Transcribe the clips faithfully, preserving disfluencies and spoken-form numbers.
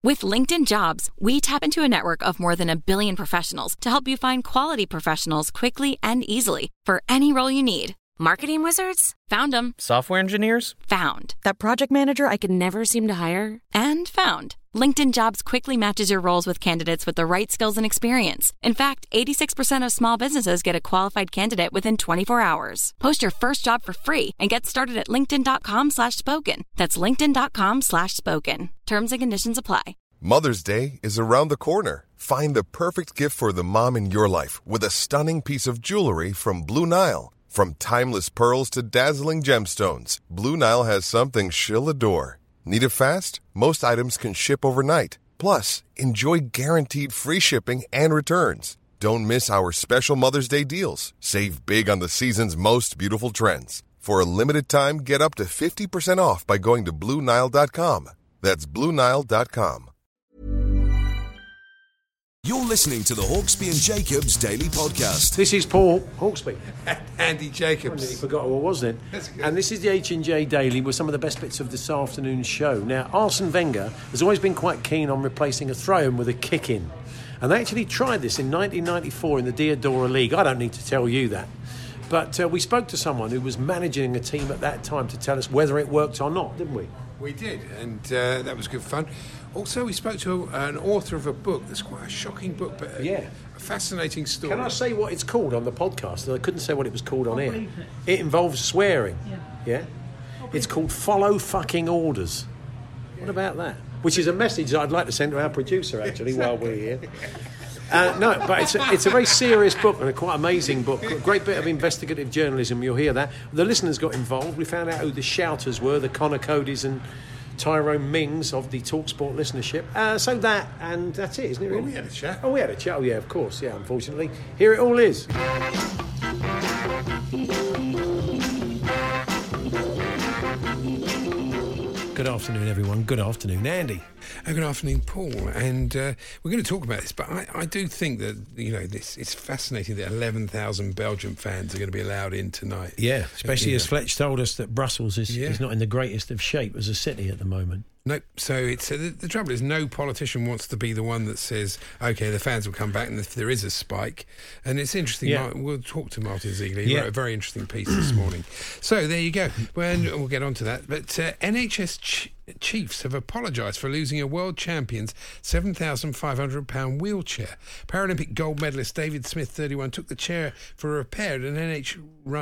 With LinkedIn Jobs, we tap into a network of more than a billion professionals to help you find quality professionals quickly and easily for any role you need. Marketing wizards? Found them. Software engineers? Found. That project manager I could never seem to hire? And found. LinkedIn Jobs quickly matches your roles with candidates with the right skills and experience. In fact, eighty-six percent of small businesses get a qualified candidate within twenty-four hours. Post your first job for free and get started at linkedin.com slash spoken. That's linkedin.com slash spoken. Terms and conditions apply. Mother's Day is around the corner. Find the perfect gift for the mom in your life with a stunning piece of jewelry from Blue Nile. From timeless pearls to dazzling gemstones, Blue Nile has something she'll adore. Need it fast? Most items can ship overnight. Plus, enjoy guaranteed free shipping and returns. Don't miss our special Mother's Day deals. Save big on the season's most beautiful trends. For a limited time, get up to fifty percent off by going to Blue Nile dot com. That's Blue Nile dot com. You're listening to the Hawksby and Jacobs Daily Podcast. This is Paul Hawksby. Andy Jacobs. I nearly forgot who I was then. And this is the H and J Daily with some of the best bits of this afternoon's show. Now, Arsene Wenger has always been quite keen on replacing a throw-in with a kick-in. And they actually tried this in nineteen ninety-four in the Diadora League. I don't need to tell you that. But uh, we spoke to someone who was managing a team at that time to tell us whether it worked or not, didn't we? We did, and uh, that was good fun. Also, we spoke to a, an author of a book that's quite a shocking book, but a, yeah. a fascinating story. Can I say what it's called on the podcast? I couldn't say what it was called on air. It. it involves swearing. Yeah. yeah? It's called Follow Fucking Orders. Yeah. What about that? Which is a message that I'd like to send to our producer, actually, exactly. while we're here. Uh, no, but it's a, it's a very serious book and a quite amazing book. A great bit of investigative journalism, you'll hear that. The listeners got involved. We found out who the shouters were, the Connor Codys and Tyrone Mings of the TalkSport listenership. Uh, so that, and that's it, isn't it, really? Well, we had a chat. Oh, we had a chat. Oh, yeah, of course. Yeah, unfortunately. Here it all is. Good afternoon, everyone. Good afternoon, Andy. Uh, good afternoon, Paul. And uh, we're going to talk about this, but I, I do think that, you know, this it's fascinating that eleven thousand Belgian fans are going to be allowed in tonight. Yeah, especially uh, as know. Fletch told us that Brussels is, yeah. is not in the greatest of shape as a city at the moment. No, so it's uh, the, the trouble is no politician wants to be the one that says, OK, the fans will come back and if there is a spike. And it's interesting. Yeah. Martin, we'll talk to Martin Ziegler. He Yeah. wrote a very interesting piece this morning. So there you go. Well, we'll get on to that. But uh, N H S ch- Chiefs have apologised for losing a world champion's seven thousand five hundred pounds wheelchair. Paralympic gold medalist David Smith, thirty-one, took the chair for repair at an N H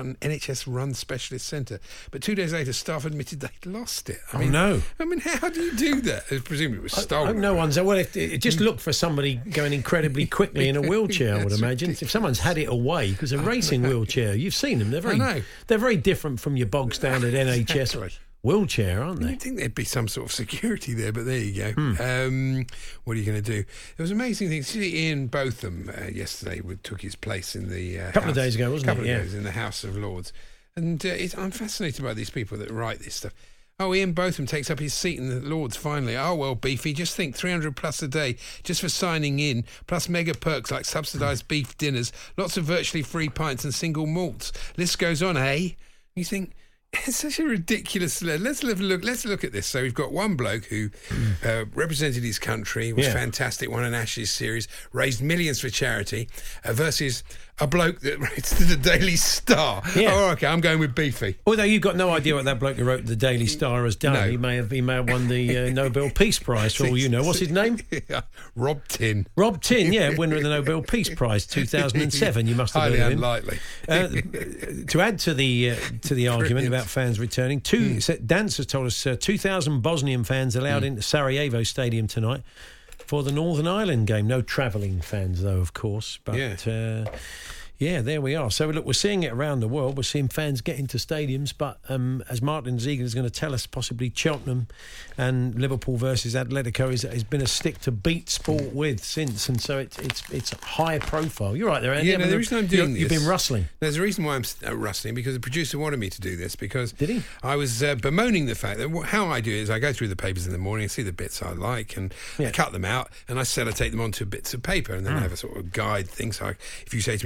S-run specialist centre. But two days later, staff admitted they'd lost it. I Oh, mean, no. I mean, how do you do that? Presumably it was I stolen. hope no one's... Well, if, it, just look for somebody going incredibly quickly in a wheelchair, I would That's imagine. ridiculous. If someone's had it away, because a racing wheelchair, you've seen them, they're very, know. they're very different from your bog standard N H S Exactly. wheelchair, aren't they? You'd think there'd be some sort of security there, but there you go. Hmm. Um, what are you going to do? There was amazing things. See, Ian Botham uh, yesterday would, took his place in the uh, A couple of House- days ago, wasn't couple it? of Yeah. days in the House of Lords, and uh, it's, I'm fascinated by these people that write this stuff. Oh, Ian Botham takes up his seat in the Lords finally. Oh, well, Beefy, just think, three hundred plus a day just for signing in, plus mega perks like subsidised beef dinners, lots of virtually free pints and single malts. List goes on, eh? You think... It's such a ridiculous... Let's have a look. Let's look at this. So we've got one bloke who uh, represented his country, was Yeah. fantastic, won an Ashes series, raised millions for charity, uh, versus a bloke that writes to the Daily Star. Yeah. Oh, OK, I'm going with Beefy. Although you've got no idea what that bloke who wrote the Daily Star has done. No. He may have he may have won the uh, Nobel Peace Prize for all you know. What's his name? Yeah. Rob Tin. Rob Tin, yeah, winner of the Nobel Peace Prize two thousand seven. You must have Highly heard of him. unlikely. Uh, to add to the uh, to the argument Brilliant. about fans returning, two Mm. Dance has told us uh, two thousand Bosnian fans allowed Mm. into Sarajevo Stadium tonight for the Northern Ireland game. No travelling fans, though, of course. But Yeah. uh, yeah, there we are. So look, we're seeing it around the world. We're seeing fans get into stadiums, but um, as Martin Ziegler is going to tell us, possibly Cheltenham and Liverpool versus Atletico is, has been a stick to beat sport with since, and so it, it's it's high profile. You're right there, Andy. Yeah, I no, mean, the reason I'm you- doing You've this- been rustling. There's a reason why I'm uh, rustling, because the producer wanted me to do this, because Did he? I was uh, bemoaning the fact that wh- how I do it is I go through the papers in the morning and see the bits I like, and Yeah. I cut them out and I sellotape them onto bits of paper, and then I have a sort of guide thing. So I, if you say to me, what have you got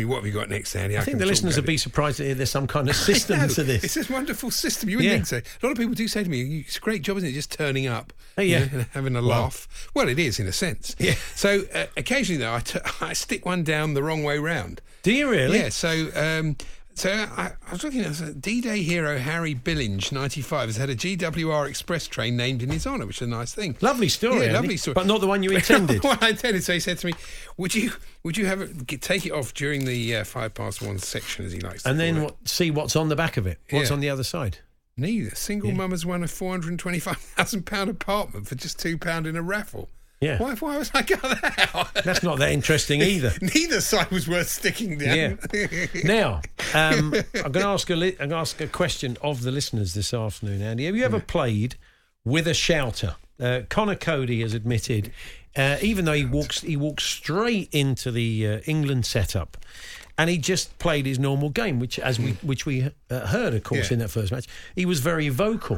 up next, Andy. I, I think can the talk listeners about would be it. surprised to hear there's some kind of system I know. to this. It's this wonderful system. You wouldn't Yeah. think so. A lot of people do say to me, it's a great job, isn't it, just turning up Oh, you yeah. know, and having a Well. laugh. Well, it is, in a sense. Yeah. So uh, occasionally, though, I, t- I stick one down the wrong way round. Do you really? Yeah, so... Um, So I, I was looking at D-Day hero Harry Billinge, ninety-five, has had a G W R Express train named in his honour, which is a nice thing. Lovely story, Yeah, Andy, lovely story. but not the one you intended. Well, I intended. So he said to me, "Would you, would you have it, get, take it off during the uh, five past one section, as he likes to And call then it?" what, see what's on the back of it. What's Yeah. on the other side? Neither. Single Yeah. mum has won a four hundred and twenty-five thousand pound apartment for just two pound in a raffle. Yeah. Why? Why was I got that out? That's not that interesting either. Neither side was worth sticking down. Yeah. Now, um, I'm going to ask a li- I'm going to ask a question of the listeners this afternoon, Andy. Have you ever played with a shouter? Uh, Connor Cody has admitted, uh, even though he walks he walks straight into the uh, England setup, and he just played his normal game, which as we which we uh, heard, of course, Yeah. in that first match, he was very vocal.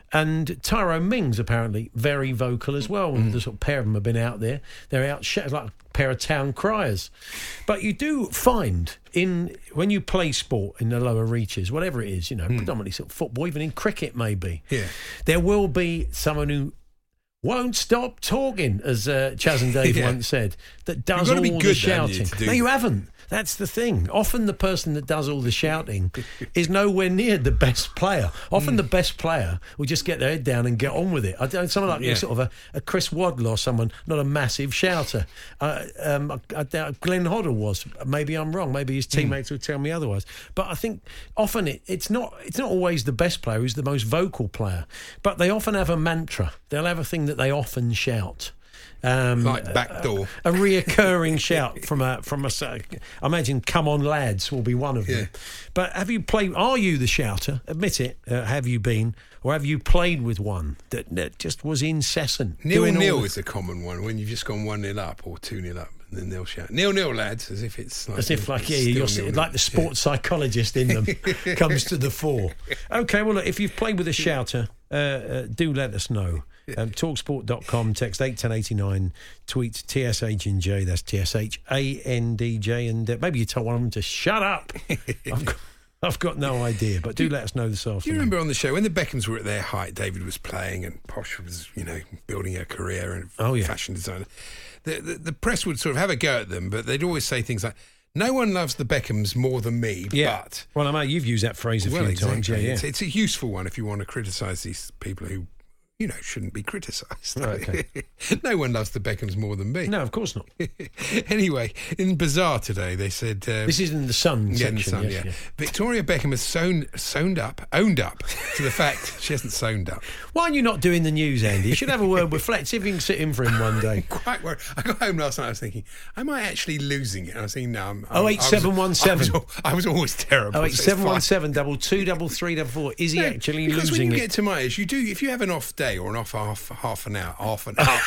And Tyrone Mings apparently very vocal as well. And the sort of pair of them have been out there. They're out sh- like a pair of town criers. But you do find in when you play sport in the lower reaches, whatever it is, you know, predominantly sort of football, even in cricket maybe, Yeah. there will be someone who won't stop talking, as uh, Chas and Dave Yeah. once said, that does gotta all be the good, haven't you, shouting. to do No, you that? haven't. That's the thing. Often the person that does all the shouting is nowhere near the best player. Often Mm. the best player will just get their head down and get on with it. I don't, someone like Yeah. sort of a, a Chris Waddle or someone, not a massive shouter. Uh, um, I, I doubt Glenn Hoddle was. Maybe I'm wrong. Maybe his teammates will tell me otherwise. But I think often it, it's not it's not always the best player who's the most vocal player. But they often have a mantra. They'll have a thing that they often shout. Um, Like backdoor. a reoccurring shout from a from a. I imagine "Come on, lads" will be one of them. Yeah. But have you played? Are you the shouter? Admit it. Uh, have you been, or have you played with one that, that just was incessant? Nil doing all nil the- is a common one when you've just gone one nil up or two nil up, and then they'll shout nil nil, lads, as if it's like As if, like, yeah, it's you're still s- nil-nil. like the sports psychologist in them comes to the fore. Okay, well, look, if you've played with a shouter, uh, uh, do let us know. Um, talksport dot com, text eight ten eighty-nine, tweet T S H N J, that's T S H A N D J, and uh, maybe you told one of them to shut up. I've got, I've got no idea, but do let us know this Do you afternoon. remember on the show when the Beckhams were at their height, David was playing and Posh was, you know, building her career and Oh, yeah. fashion designer. The, the the press would sort of have a go at them, but they'd always say things like, "No one loves the Beckhams more than me." Yeah. But Well, I know you've used that phrase a well, few exactly. times. Yeah, yeah. It's, it's a useful one if you want to criticise these people who, you know, shouldn't be criticised. Right, okay. No one loves the Beckhams more than me. No, of course not. Anyway, in Bazaar today, they said... Uh, This is in the Sun yeah, in the section. Sun, yes, yeah. yeah. Victoria Beckham has sewn, sewned up, owned up to the fact she hasn't sewned up. Why are you not doing the news, Andy? You should have a word with Fletch. See if you can sit in for him one day. Quite worried. I got home last night. I was thinking, am I actually losing it? And I was thinking, no. I'm, I'm, Oh eight seven one seven. I was, I was always terrible. Oh eight so it's seven one fine. seven double two double three double four. Is he No, actually because losing when you it? get to my age, you do. If you have an off day or an off half half an hour, half an hour,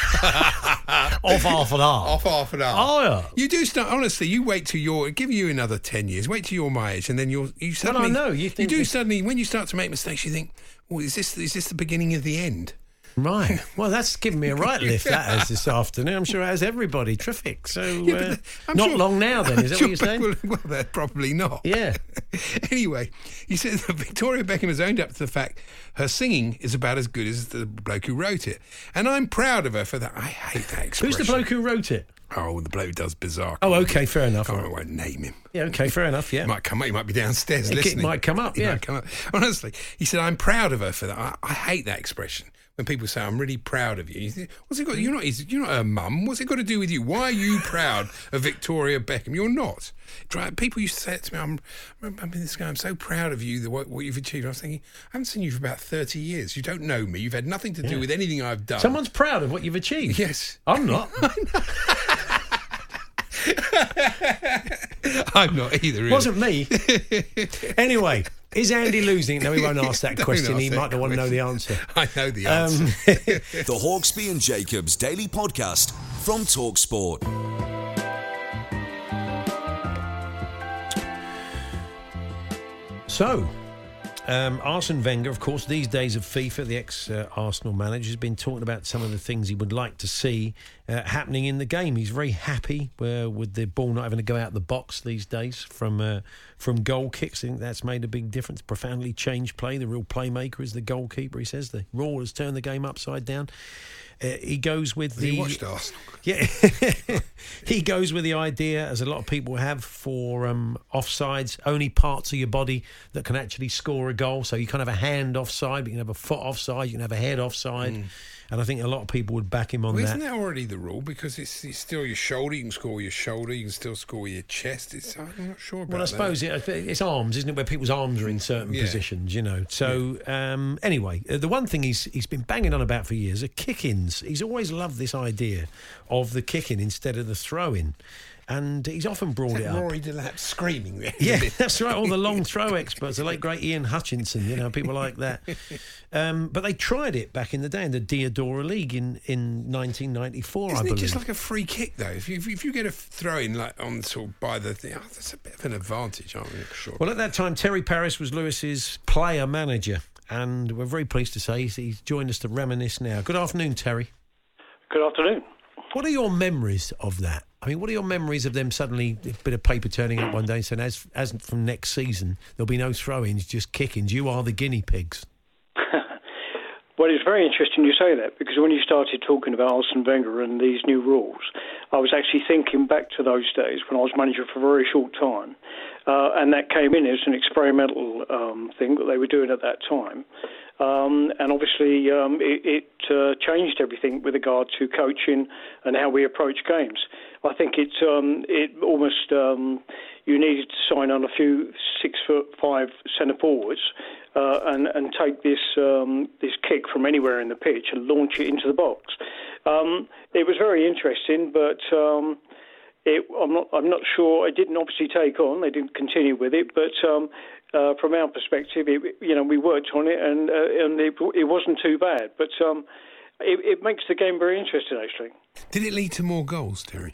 Off half an hour. off half an hour. Oh, yeah. You do start. Honestly, you wait till you're. Give you another ten years. Wait till you're my age, and then you'll. You suddenly. know, you think do this- suddenly when you start to make mistakes, you think, "Oh, is this is this the beginning of the end?" Right. Well, that's given me a right lift, that has, this afternoon. I'm sure it has everybody. Terrific. So, Yeah, but uh, the- I'm not sure- long now, then. Is that Sure, what you're saying? Well, well, they're probably not. Yeah. Anyway, he says that Victoria Beckham has owned up to the fact her singing is about as good as the bloke who wrote it. And I'm proud of her for that. I hate that expression. Who's the bloke who wrote it? Oh, the bloke who does Bizarre. Oh, okay, fair enough. I won't name him. Yeah, okay, fair enough, yeah. He might come up. He might be downstairs It listening. might come up, He yeah. might come up. Honestly, he said, I'm proud of her for that. I, I hate that expression. When people say, I'm really proud of you. You think, what's it got? You're not, you're not her mum. What's it got to do with you? Why are you proud of Victoria Beckham? You're not. Dry- People used to say it to me, I'm, I mean, this guy, I'm so proud of you, the, what, what you've achieved. I was thinking, I haven't seen you for about thirty years. You don't know me. You've had nothing to do Yeah. with anything I've done. Someone's proud of what you've achieved. Yes. I'm not. I'm not either, really. Wasn't me. Anyway, is Andy losing? No, we won't ask that Don't question. ask He that might not want to know the question. answer. I know the answer. Um, The Hawksby and Jacobs Daily Podcast from TalkSport. so, Um, Arsene Wenger, of course, these days of FIFA, the ex-Arsenal uh, manager, has been talking about some of the things he would like to see uh, happening in the game. He's very happy uh, with the ball not having to go out the box these days from uh, from goal kicks. I think that's made a big difference, profoundly changed play. The real playmaker is the goalkeeper, he says. The Raw has turned the game upside down. Uh, he goes with Have the... you watched Arsenal? Yeah. He goes with the idea, as a lot of people have, for um, offsides, only parts of your body that can actually score a goal. So you can have a hand offside, but you can have a foot offside, you can have a head offside. Mm. And I think a lot of people would back him on well, that. Isn't that already the rule? Because it's, it's still your shoulder. You can score with your shoulder. You can still score with your chest. It's, I'm not sure about that. Well, I suppose it, it's arms, isn't it, where people's arms are in certain yeah. positions, you know. So, yeah. um, anyway, the one thing he's he's been banging on about for years are kick-ins. He's always loved this idea of the kick-in instead of the throw-in. And he's often brought it up. Rory Delap screaming there. Yeah, that's right. All the long throw experts, the late great Ian Hutchinson, you know, people like that. Um, but they tried it back in the day in the Diadora League in, in nineteen ninety-four, Isn't I believe. Isn't it just like a free kick, though? If you, if you get a throw in like on sort of by the thing, oh, that's a bit of an advantage, aren't we? Sure. Well, at that time, Terry Parris was Lewis's player manager, and we're very pleased to say he's, he's joined us to reminisce now. Good afternoon, Terry. Good afternoon. What are your memories of that? I mean, what are your memories of them suddenly, a bit of paper turning up one day and saying, as, as from next season, there'll be no throw-ins, just kick-ins. You are the guinea pigs. Well, it's very interesting you say that, because when you started talking about Arsene Wenger and these new rules, I was actually thinking back to those days when I was manager for a very short time, uh, and that came in as an experimental um, thing that they were doing at that time. Um, and obviously um, it, it uh, changed everything with regard to coaching and how we approach games. I think it, um, it almost, um, you needed to sign on a few six foot five centre forwards uh, and, and take this um, this kick from anywhere in the pitch and launch it into the box. Um, it was very interesting, but um, it, I'm not I'm not sure. It didn't obviously take on. They didn't continue with it, but um, uh, from our perspective, it, you know, we worked on it, and uh, and it, it wasn't too bad. But um, it, it makes the game very interesting, actually. Did it lead to more goals, Terry?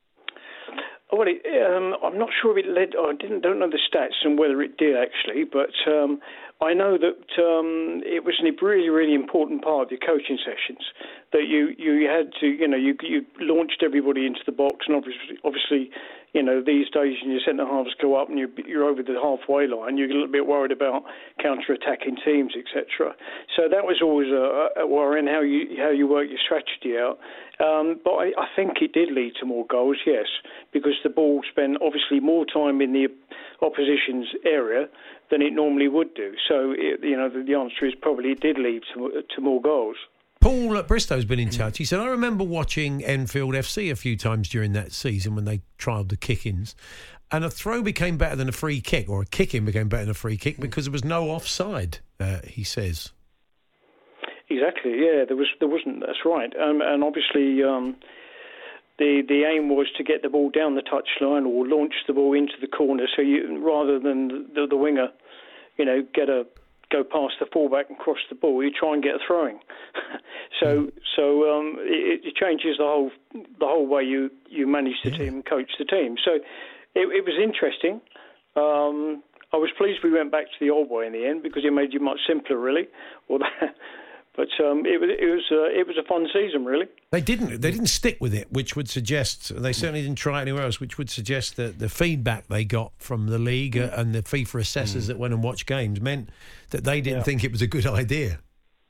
Well, it, um, I'm not sure if it led. I didn't don't know the stats and whether it did actually, but um, I know that um, it was a really, really important part of your coaching sessions. That you, you had to, you know, you you launched everybody into the box, and obviously, obviously, you know, these days when your centre halves go up and you're, you're over the halfway line, you're a little bit worried about counter-attacking teams, et cetera. So that was always a, a worry in how you how you work your strategy out. Um, but I, I think it did lead to more goals, yes, because the ball spent obviously more time in the opposition's area than it normally would do. So, it, you know, the, the answer is probably it did lead to, to more goals. Paul at Bristow's been in touch. He said, I remember watching Enfield F C a few times during that season when they trialled the kick-ins, and a throw became better than a free kick, or a kick-in became better than a free kick because there was no offside, uh, he says. Exactly, yeah, there was there wasn't. That's right, um, and obviously um, the the aim was to get the ball down the touchline or launch the ball into the corner. So you, rather than the, the winger, you know, get a go past the fullback and cross the ball, you try and get a throwing. so so um, it, it changes the whole the whole way you, you manage the yeah. team and coach the team. So it, it was interesting. Um, I was pleased we went back to the old way in the end because it made you much simpler, really. Well, that, But um, it was it was uh, it was a fun season, really. They didn't they didn't stick with it, which would suggest they certainly didn't try it anywhere else. Which would suggest that the feedback they got from the league mm. and the FIFA assessors mm. that went and watched games meant that they didn't yeah. think it was a good idea.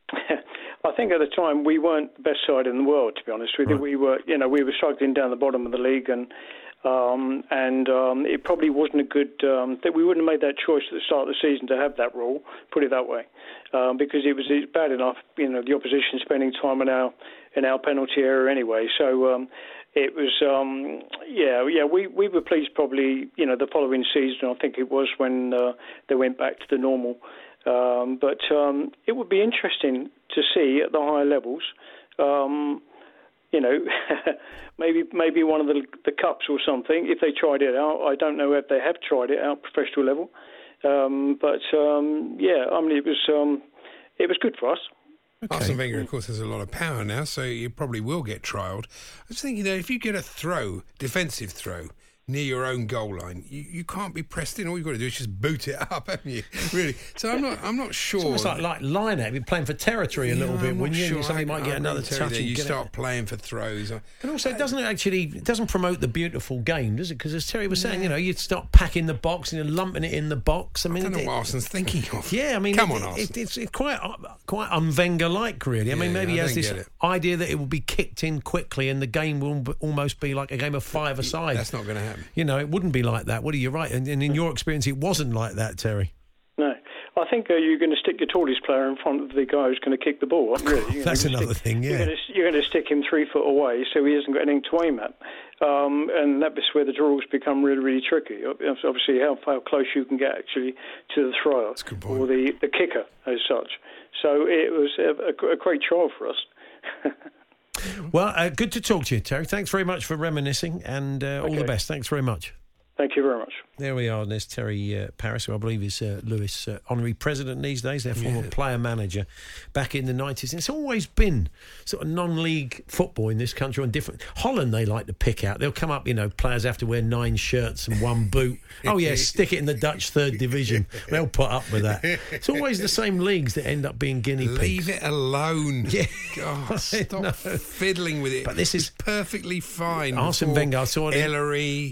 I think at the time we weren't the best side in the world, to be honest with you. Right. We were, you know, we were struggling down the bottom of the league, and um, and um, it probably wasn't a good. Um, that we wouldn't have made that choice at the start of the season to have that rule. Put it that way. Um, because it was it's bad enough, you know, the opposition spending time in our in our penalty area anyway. So um, it was, um, yeah, yeah. We, we were pleased probably, you know, the following season. I think it was when uh, they went back to the normal. Um, but um, it would be interesting to see at the higher levels. Um, you know, maybe maybe one of the the cups or something. If they tried it out, I don't know if they have tried it out professional level. Um, but um, yeah, I mean, it was um, it was good for us. Okay. Arsene Wenger, of course, has a lot of power now, so you probably will get trialled. I was thinking, though, if you get a throw, defensive throw, near your own goal line, you, you can't be pressed in. All you've got to do is just boot it up, haven't you? Really. So I'm not I'm not sure. It's almost like, like line out. You're playing for territory a yeah, little bit, I'm wouldn't you? sure. Somebody I, might get I another touch. you get start it. playing for throws. And also, it doesn't actually it doesn't promote the beautiful game, does it? Because as Terry was saying, you know, you start packing the box and you're lumping it in the box. I mean, I don't know it, what Arsenal's thinking of. Yeah, I mean, come it, on, Arsenal. It, it's, it's quite quite un-Wenger-like, really. I Yeah, mean, maybe yeah, I he has don't this get it. idea that it will be kicked in quickly and the game will b- almost be like a game of five-a-side. That's not going to happen. You know, it wouldn't be like that, would it? You're right. And, and in your experience, it wasn't like that, Terry. No. I think uh, you're going to stick your tallest player in front of the guy who's going to kick the ball. Really, you're That's going to another stick, thing, yeah. You're going, to, you're going to stick him three foot away so he hasn't got anything to aim at. Um, and that's where the draws become really, really tricky. Obviously, how, how close you can get actually to the thrower or the, the kicker as such. So it was a, a great trial for us. Well, uh, good to talk to you, Terry. Thanks very much for reminiscing, and uh, okay. all the best. Thanks very much. Thank you very much. There we are. There's Terry uh, Paris, who I believe is uh, Lewis' uh, honorary president these days, their former yeah. player manager back in the nineties. And it's always been sort of non-league football in this country on different... Holland, they like to pick out. They'll come up, you know, players have to wear nine shirts and one boot. Oh, yeah, stick it in the Dutch third division. They'll put up with that. It's always the same leagues that end up being guinea pigs. Leave it alone. Yeah. God, stop no. fiddling with it. But this is... It's perfectly fine. Arsene Wenger, I saw it. Ellery...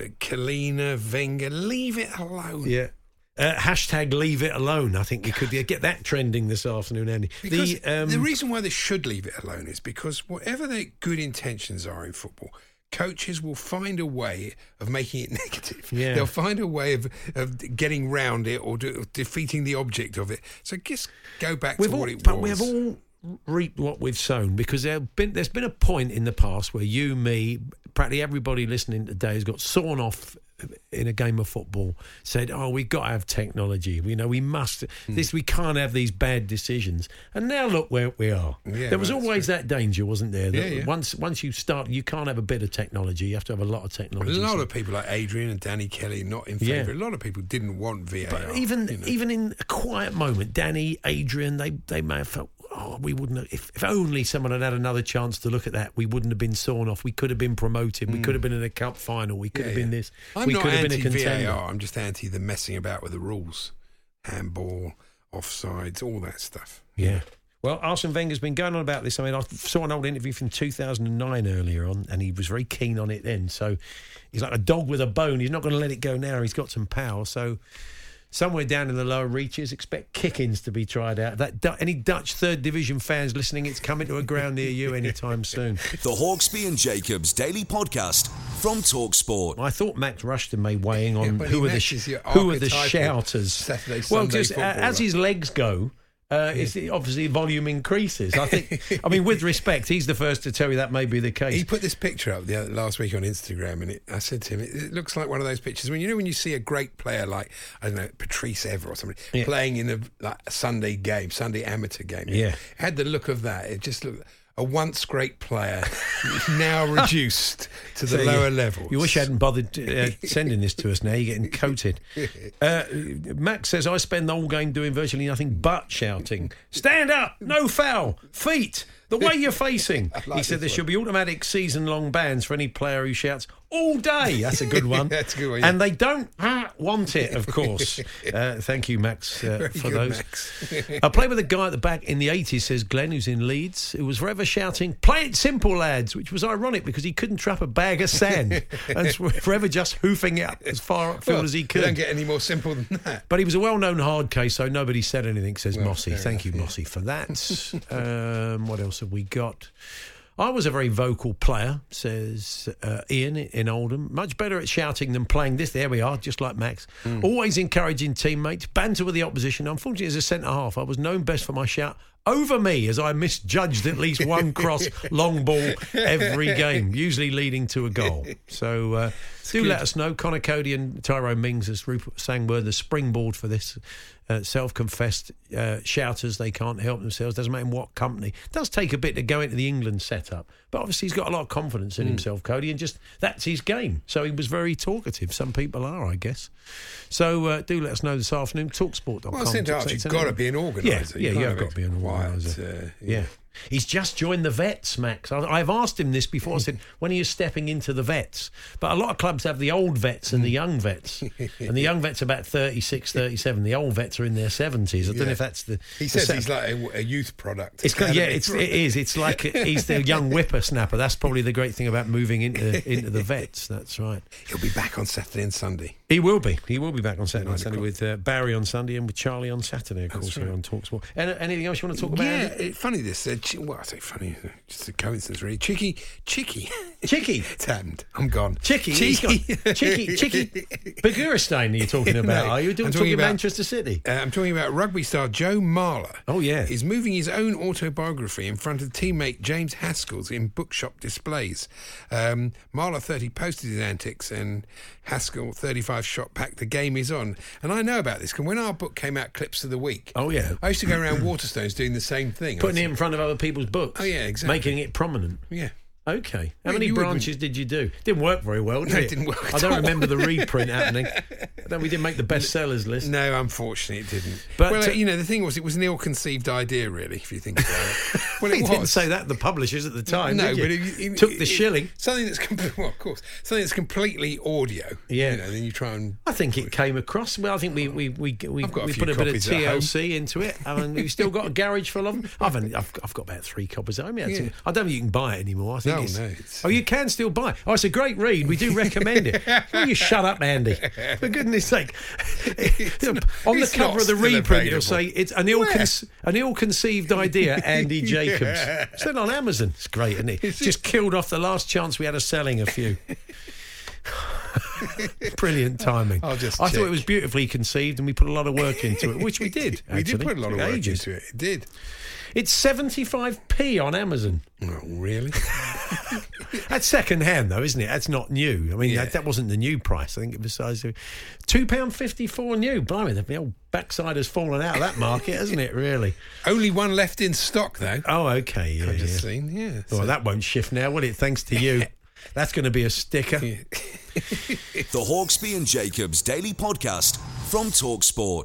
Kalina, Wenger, leave it alone. Yeah. Uh, hashtag leave it alone. I think we could get that trending this afternoon, Andy. Because the, um, the reason why they should leave it alone is because whatever their good intentions are in football, coaches will find a way of making it negative. Yeah. They'll find a way of, of getting round it or de- defeating the object of it. So just go back we've to all, what it but was. But we have all reaped what we've sown, because there been, there's been a point in the past where you, me, practically everybody listening today has got sawn off in a game of football, said, oh, we've got to have technology, you know, we must mm. this we can't have these bad decisions. And now look where we are. Yeah, there was always true. that danger, wasn't there, that yeah, yeah. once once you start, you can't have a bit of technology, you have to have a lot of technology. A lot so. of people like Adrian and Danny Kelly not in favour. Yeah. A lot of people didn't want V A R. But even you know. even in a quiet moment, Danny, Adrian, they, they may have felt, oh, we wouldn't have, if, if only someone had had another chance to look at that, we wouldn't have been sawn off. We could have been promoted. Mm. We could have been in a cup final. We could yeah, have been yeah. this. I'm we not could have been a anti-V A R. contender. I'm just anti the messing about with the rules. Handball, offsides, all that stuff. Yeah. Well, Arsene Wenger's been going on about this. I mean, I saw an old interview from two thousand nine earlier on, and he was very keen on it then. So he's like a dog with a bone. He's not going to let it go now. He's got some power. So somewhere down in the lower reaches, expect kick-ins to be tried out. That any Dutch third division fans listening, it's coming to a ground near you anytime soon. The Hawksbee and Jacobs Daily Podcast from TalkSport. I thought Max Rushton may weighing on yeah, who are the sh- who are the shouters. Saturday, well, Sunday just uh, as his legs go. Uh, it's the, obviously volume increases. I think. I mean, with respect, he's the first to tell you that may be the case. He put this picture up the other, last week on Instagram, and it, I said to him, it, it looks like one of those pictures when you know when you see a great player like I don't know Patrice Evra or somebody yeah. playing in a, like, a Sunday game, Sunday amateur game. Yeah, it had the look of that. It just looked. A once great player, now reduced to the so lower you, levels. You wish you hadn't bothered uh, sending this to us now. You're getting coated. Uh, Max says, I spend the whole game doing virtually nothing but shouting. Stand up, no foul, feet, the way you're facing. Like he said there one. should be automatic season-long bans for any player who shouts all day. That's a good one. That's a good one, yeah. And they don't want it, of course. Uh, thank you, Max, uh, for good, those. Max. I played with a guy at the back in the eighties, says Glenn, who's in Leeds, who was forever shouting, play it simple, lads, which was ironic because he couldn't trap a bag of sand and forever just hoofing it up as far upfield well, as he could. Don't get any more simple than that. But he was a well-known hard case, so nobody said anything, says well, Mossy. Thank enough, you, yeah. Mossy, for that. um, what else have we got? I was a very vocal player, says uh, Ian in Oldham. Much better at shouting than playing this. There we are, just like Max. Mm. Always encouraging teammates, banter with the opposition. Unfortunately, as a centre-half, I was known best for my shout over me, as I misjudged at least one cross long ball every game, usually leading to a goal. So uh, do good. let us know. Connor Cody and Tyrone Mings, as Rupert was saying, were the springboard for this. Uh, self-confessed uh, shouters, they can't help themselves, doesn't matter in what company. It does take a bit to go into the England setup, but obviously he's got a lot of confidence in mm. himself, Cody, and just that's his game. So he was very talkative. Some people are, I guess. So uh, do let us know this afternoon. talksport dot com. Well, centre half, you've got to be an organiser. Yeah, yeah, you have got to be an organiser. Uh, yeah. yeah. He's just joined the vets, Max. I, I've asked him this before. I said, when are you stepping into the vets? But a lot of clubs have the old vets and the young vets. And the young vets are about thirty-six, thirty-seven. The old vets are in their seventies. I don't Yeah. know if that's the... He the says set- he's like a, a youth product. It's got, yeah, it's, it is. It's like a, he's the young whippersnapper. That's probably the great thing about moving into into the vets. That's right. He'll be back on Saturday and Sunday. He will be. He will be back on Saturday Nine and Sunday o'clock. with uh, Barry on Sunday and with Charlie on Saturday, of That's course, right. here on TalkSport. Any, anything else you want to talk about? Yeah, Andy? it, funny this. Uh, chi- well, I say funny, just a coincidence, really. Chicky, Chicky, Chicky. It's happened. I'm gone. Chicky, he's got- Chicky, Chicky, Beguristain. You're talking about? No, Are you I'm doing talking talking about- Manchester City? Uh, I'm talking about rugby star Joe Marler. Oh, yeah. He's moving his own autobiography in front of teammate James Haskell's in bookshop displays. Um, Marler thirty posted his antics and Haskell thirty-five shot back The Game Is On. And I know about this because when our book came out, Clips of the Week, Oh, yeah. I used to go around Waterstones doing the same thing. Putting I it in front of other people's books. Oh, yeah, exactly. Making it prominent. Yeah. Okay. How Yeah, many you would- branches did you do? Didn't work very well, did No, it? it didn't work I at don't all. remember the reprint happening. Then we didn't make the bestsellers list. No, unfortunately, it didn't. But, well, uh, you know, the thing was, it was an ill-conceived idea, really, if you think about it. Well, it You was. didn't say that the publishers at the time, no, did you? but it, it, Took it- the it- shilling. Something that's com- well, of course, something that's completely audio. Yeah. you know, then you try and. I think it came across. Well, I think we we we we, I've got a we few put a bit of copies at T L home. C into it. I mean, we've still got a garage full of them. I've only, I've, I've got about three copies at home. Yeah, Yeah. I don't think you can buy it anymore. I think No, it's, no, it's- Oh, you can still buy it. Oh, it's a great read. We do recommend it. Will you shut up, Andy? For goodness sake. On the it's cover not of the still reprint, it'll available. say it's an ill an ill-conceived idea, Andy Jacobs. Yeah. It's on Amazon. It's great, isn't it? Just killed off the last chance we had of selling a few. Brilliant timing. I'll just I thought check. it was beautifully conceived and we put a lot of work into it, which we did. We did actually. put a lot of Took work ages. into it. It did. It's seventy-five p on Amazon. Oh, really? That's second hand, though, isn't it? That's not new. I mean, Yeah. that, that wasn't the new price. I think it was size of two pounds fifty-four new. Blimey, the old backside has fallen out of that market, hasn't it, really? Only one left in stock, though. Oh, okay. Yeah, I've just yeah. seen. Yeah. Well, so- that won't shift now, will it? Thanks to you. That's going to be a sticker. Yeah. The Hawksby and Jacobs Daily Podcast from TalkSport.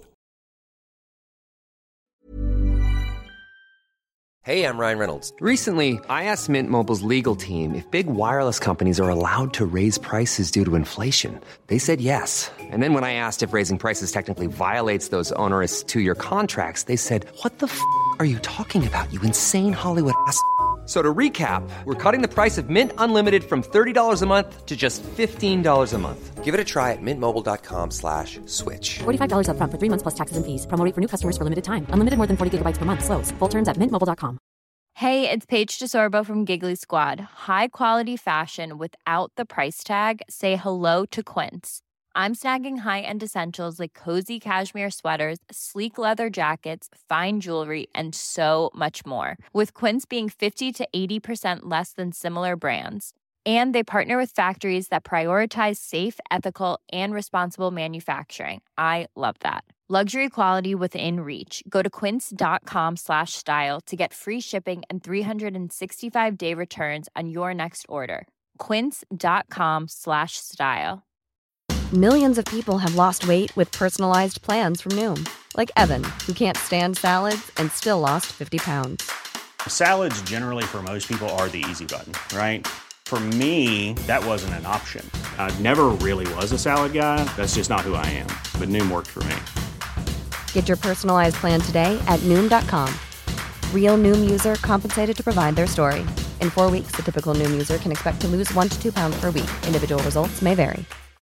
Hey, I'm Ryan Reynolds. Recently, I asked Mint Mobile's legal team if big wireless companies are allowed to raise prices due to inflation. They said yes. And then when I asked if raising prices technically violates those onerous two-year contracts, they said, "What the f*** are you talking about, you insane Hollywood ass?" So to recap, we're cutting the price of Mint Unlimited from thirty dollars a month to just fifteen dollars a month. Give it a try at mintmobile.com slash switch. forty-five dollars up front for three months plus taxes and fees. Promo rate for new customers for limited time. Unlimited more than forty gigabytes per month. Slows full terms at mint mobile dot com. Hey, it's Paige DeSorbo from Giggly Squad. High quality fashion without the price tag. Say hello to Quince. I'm snagging high-end essentials like cozy cashmere sweaters, sleek leather jackets, fine jewelry, and so much more. With Quince being fifty to eighty percent less than similar brands. And they partner with factories that prioritize safe, ethical, and responsible manufacturing. I love that. Luxury quality within reach. Go to quince.com slash style to get free shipping and three sixty-five day returns on your next order. Quince.com slash style. Millions of people have lost weight with personalized plans from Noom. Like Evan, who can't stand salads and still lost fifty pounds. Salads generally for most people are the easy button, right? For me, that wasn't an option. I never really was a salad guy. That's just not who I am. But Noom worked for me. Get your personalized plan today at Noom dot com. Real Noom user compensated to provide their story. In four weeks, the typical Noom user can expect to lose one to two pounds per week. Individual results may vary.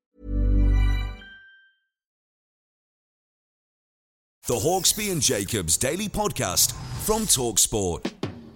The Hawksby and Jacobs Daily Podcast from TalkSport.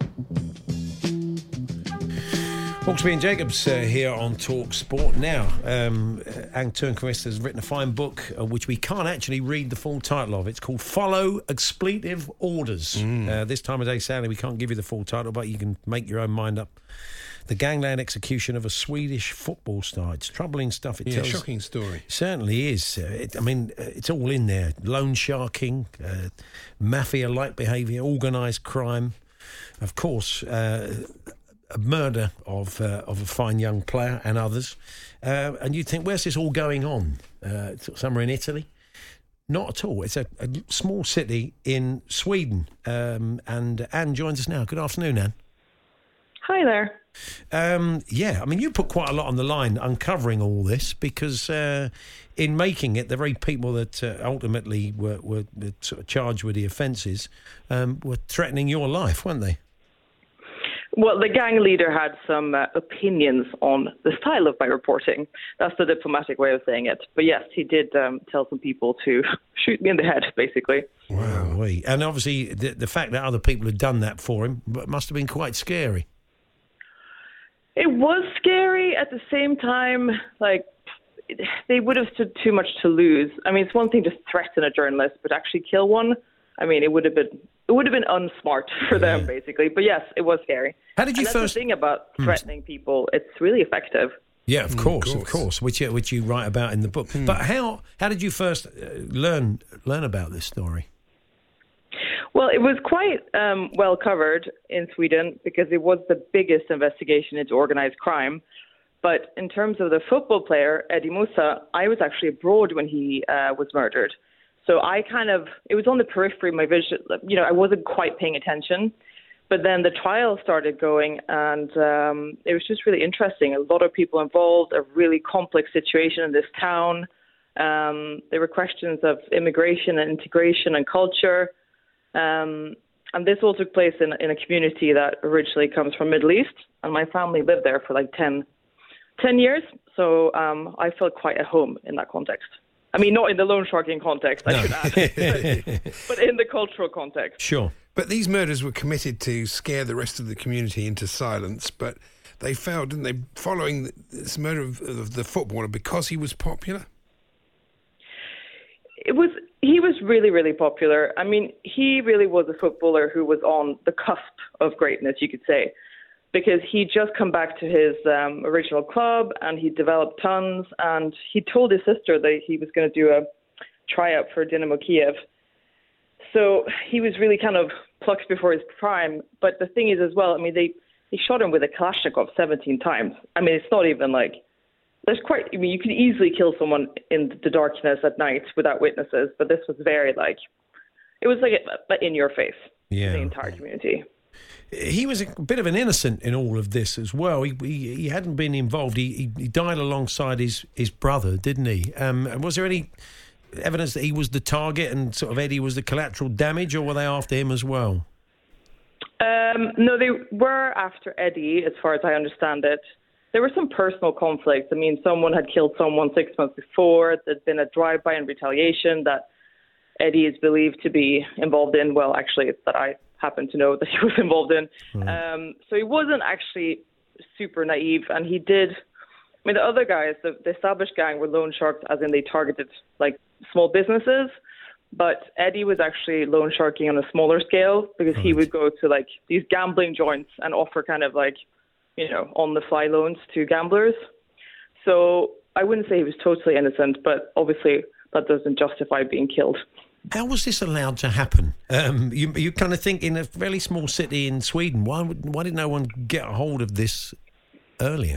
Hawksby and Jacobs uh, here on Talk Sport now. Um, Ang Turnquist has written a fine book uh, which we can't actually read the full title of. It's called Follow Expletive Orders. Mm. Uh, this time of day, sadly, we can't give you the full title, but you can make your own mind up. The gangland execution of a Swedish football star. It's troubling stuff. It Yeah, tells, shocking story. Certainly is. Uh, it, I mean, uh, it's all in there. Loan sharking, uh, mafia-like behaviour, organised crime. Of course, uh, a murder of uh, of a fine young player and others. Uh, and you'd think, where's this all going on? Uh, somewhere in Italy. not at all. It's a, a small city in Sweden. Um, and Anne joins us now. Good afternoon, Anne. Hi there. Um, yeah, I mean, you put quite a lot on the line uncovering all this because uh, in making it, the very people that uh, ultimately were, were sort of charged with the offences um, were threatening your life, weren't they? Well, the gang leader had some uh, opinions on the style of my reporting. That's the diplomatic way of saying it. But yes, he did um, tell some people to shoot me in the head, basically. Wow. And obviously, the, the fact that other people had done that for him must have been quite scary. It was scary. At the same time, like, they would have stood too much to lose. I mean, it's one thing to threaten a journalist, but actually kill one, I mean, it would have been it would have been unsmart for them, yeah. basically. But yes, it was scary. How did you and first? That's the thing about threatening mm. people; it's really effective. Yeah, of course, mm, of, course. of course, which you, which you write about in the book. Mm. But how how did you first uh, learn learn about this story? Well, it was quite um, well covered in Sweden because it was the biggest investigation into organized crime. But in terms of the football player, Eddie Musa, I was actually abroad when he uh, was murdered. So I kind of, it was on the periphery of my vision, you know, I wasn't quite paying attention. But then the trial started going and um, it was just really interesting. A lot of people involved, a really complex situation in this town. Um, there were questions of immigration and integration and culture. Um, and this all took place in, in a community that originally comes from Middle East. And my family lived there for like ten, ten years. So um, I felt quite at home in that context. I mean, not in the loan sharking context, I no. should add, but, but in the cultural context. Sure. But these murders were committed to scare the rest of the community into silence, but they failed, didn't they, following this murder of, of the footballer because he was popular? It was. He was really, really popular. I mean, he really was a footballer who was on the cusp of greatness, you could say, because he'd just come back to his um, original club and he developed tons. And he told his sister that he was going to do a tryout for Dynamo Kiev. So he was really kind of plucked before his prime. But the thing is as well, I mean, they, they shot him with a Kalashnikov seventeen times. I mean, it's not even like, there's quite, I mean, you could easily kill someone in the darkness at night without witnesses. But this was very like, it was like a, in your face, yeah. the entire community. He was a bit of an innocent in all of this as well. He he, he hadn't been involved. He, he he died alongside his, his brother, didn't he? Um, and was there any evidence that he was the target and sort of Eddie was the collateral damage, or were they after him as well? Um, no, they were after Eddie, as far as I understand it. There were some personal conflicts. I mean, someone had killed someone six months before. There'd been a drive-by in retaliation that Eddie is believed to be involved in. Well, actually, it's that I happen to know that he was involved in. Mm. Um, so he wasn't actually super naive. And he did, I mean, the other guys, the, the established gang were loan sharks, as in they targeted like small businesses. But Eddie was actually loan sharking on a smaller scale because right. he would go to like these gambling joints and offer kind of like, you know, on the fly loans to gamblers. So I wouldn't say he was totally innocent, but obviously that doesn't justify being killed. How was this allowed to happen? Um, you, you kind of think in a fairly small city in Sweden, why would, why did no one get a hold of this earlier?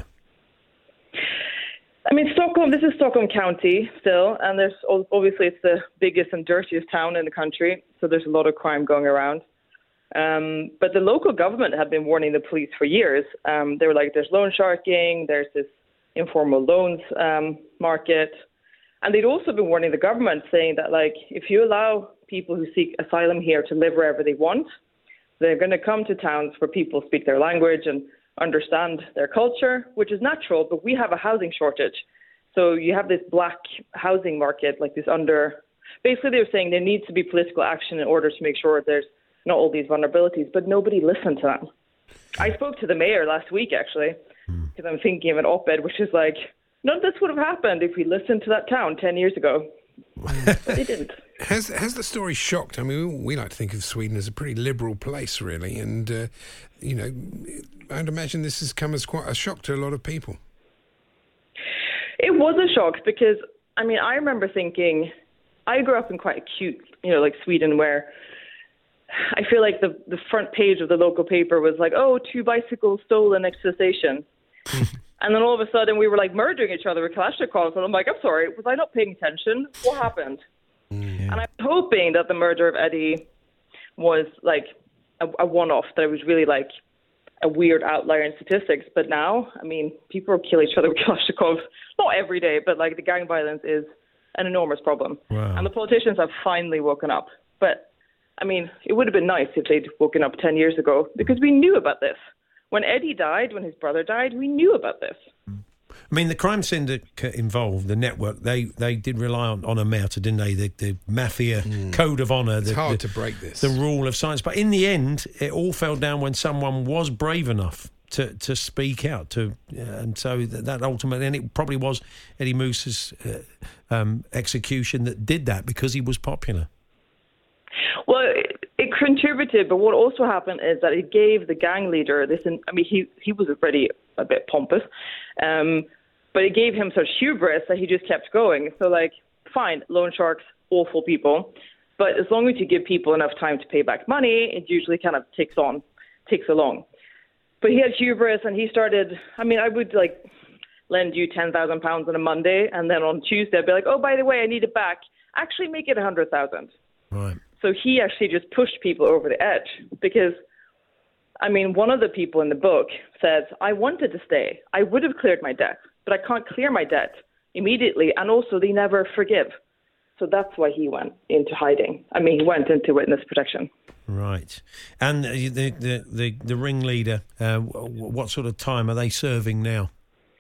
I mean, Stockholm, this is Stockholm County still, and there's obviously it's the biggest and dirtiest town in the country, so there's a lot of crime going around. Um, but the local government had been warning the police for years. Um, they were like, there's loan sharking, there's this informal loans um, market. And they'd also been warning the government, saying that, like, if you allow people who seek asylum here to live wherever they want, they're going to come to towns where people speak their language and understand their culture, which is natural, but we have a housing shortage. So you have this black housing market, like this under... Basically, they were saying there needs to be political action in order to make sure there's not all these vulnerabilities, but nobody listened to them. I spoke to the mayor last week, actually, because I'm thinking of an op-ed, which is like, none of this would have happened if we listened to that town ten years ago. But they didn't. Has has the story shocked? I mean, we like to think of Sweden as a pretty liberal place, really, and, uh, you know, I'd imagine this has come as quite a shock to a lot of people. It was a shock because, I mean, I remember thinking, I grew up in quite a cute, you know, like Sweden, where I feel like the, the front page of the local paper was like, oh, two bicycles stolen next to the station. And then all of a sudden we were like murdering each other with Kalashnikovs. And I'm like, I'm sorry, was I not paying attention? What happened? Mm. And I'm hoping that the murder of Eddie was like a, a one-off, that it was really like a weird outlier in statistics. But now, I mean, people kill each other with Kalashnikov, not every day, but like the gang violence is an enormous problem. Wow. And the politicians have finally woken up. But I mean, it would have been nice if they'd woken up ten years ago, because we knew about this. When Eddie died, when his brother died, we knew about this. I mean, the crime syndicate involved, the network, they, they did rely on, on Omerta, didn't they? The, the mafia mm. code of honour. It's the, hard the, to break this. The rule of science. But in the end, it all fell down when someone was brave enough to, to speak out. To uh, And so that, that ultimately, and it probably was Eddie Moose's uh, um, execution that did that, because he was popular. Well, it, it contributed, but what also happened is that it gave the gang leader this. I mean, he he was already a bit pompous, um, but it gave him such hubris that he just kept going. So, like, fine, loan sharks, awful people, but as long as you give people enough time to pay back money, it usually kind of ticks on, ticks along. But he had hubris, and he started. I mean, I would like lend you ten thousand pounds on a Monday, and then on Tuesday I'd be like, oh, by the way, I need it back. Actually, make it a hundred thousand. Right. So he actually just pushed people over the edge, because, I mean, one of the people in the book says, I wanted to stay. I would have cleared my debt, but I can't clear my debt immediately. And also, they never forgive. So that's why he went into hiding. I mean, he went into witness protection. Right. And the the, the, the ringleader, uh, what sort of time are they serving now?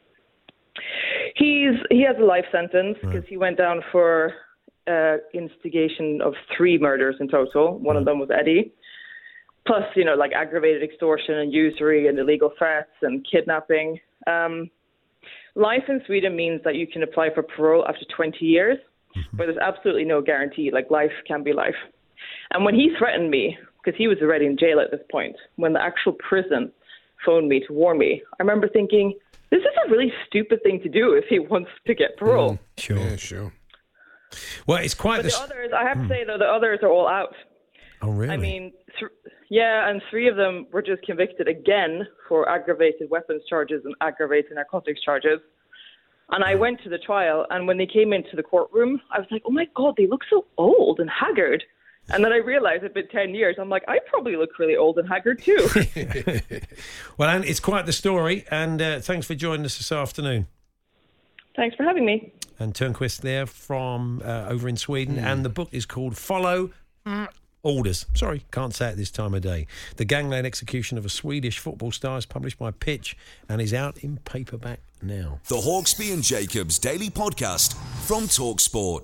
He's He has a life sentence, because right. he went down for... Uh, instigation of three murders in total. One mm. of them was Eddie. Plus, you know, like aggravated extortion and usury and illegal threats and kidnapping. Um, life in Sweden means that you can apply for parole after twenty years, mm-hmm. but there's absolutely no guarantee. Like, life can be life. And when he threatened me, because he was already in jail at this point, when the actual prison phoned me to warn me, I remember thinking, this is a really stupid thing to do if he wants to get parole. Mm, sure. Yeah, sure. Well, it's quite but the... the others, I have to say, though, the others are all out. Oh, really? I mean, th- yeah, and three of them were just convicted again for aggravated weapons charges and aggravated narcotics charges. And I went to the trial, and when they came into the courtroom, I was like, oh, my God, they look so old and haggard. And then I realised it's been ten years. I'm like, I probably look really old and haggard, too. Well, Anne, it's quite the story, and uh, thanks for joining us this afternoon. Thanks for having me. And Turnquist there from uh, over in Sweden. Mm. And the book is called Follow Orders. Sorry, can't say it this time of day. The Gangland Execution of a Swedish Football Star is published by Pitch and is out in paperback now. The Hawksby and Jacobs Daily Podcast from TalkSport.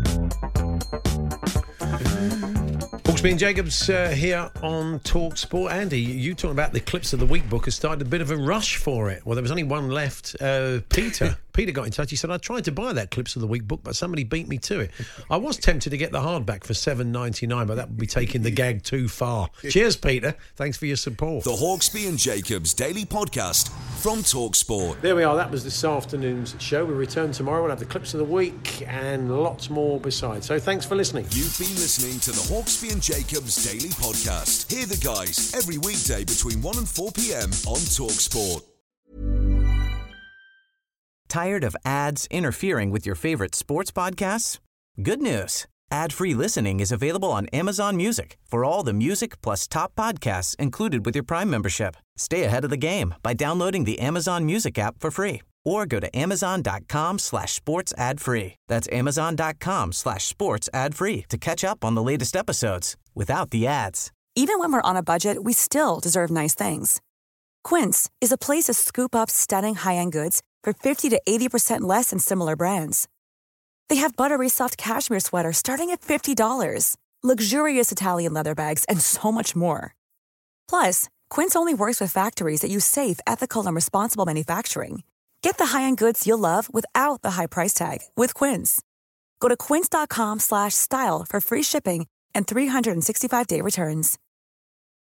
Hawksby and Jacobs uh, here on TalkSport. Andy, you talking about the Clips of the Week book has started a bit of a rush for it. Well, there was only one left. Uh, Peter. Peter got in touch. He said, I tried to buy that Clips of the Week book, but somebody beat me to it. I was tempted to get the hardback for seven ninety-nine, but that would be taking the gag too far. Cheers, Peter. Thanks for your support. The Hawksby and Jacobs Daily Podcast from TalkSport. There we are. That was this afternoon's show. We return tomorrow. We'll have the Clips of the Week and lots more besides. So thanks for listening. You've been listening to the Hawksby and Jacobs Daily Podcast. Hear the guys every weekday between one and four p.m. on TalkSport. Tired of ads interfering with your favorite sports podcasts? Good news. Ad-free listening is available on Amazon Music for all the music plus top podcasts included with your Prime membership. Stay ahead of the game by downloading the Amazon Music app for free or go to amazon.com slash sports ad free. That's amazon.com slash sports ad free to catch up on the latest episodes without the ads. Even when we're on a budget, we still deserve nice things. Quince is a place to scoop up stunning high-end goods for fifty to eighty percent less than similar brands. They have buttery soft cashmere sweaters starting at fifty dollars, luxurious Italian leather bags, and so much more. Plus, Quince only works with factories that use safe, ethical, and responsible manufacturing. Get the high-end goods you'll love without the high price tag with Quince. Go to quince.com slash style for free shipping and three sixty-five day returns.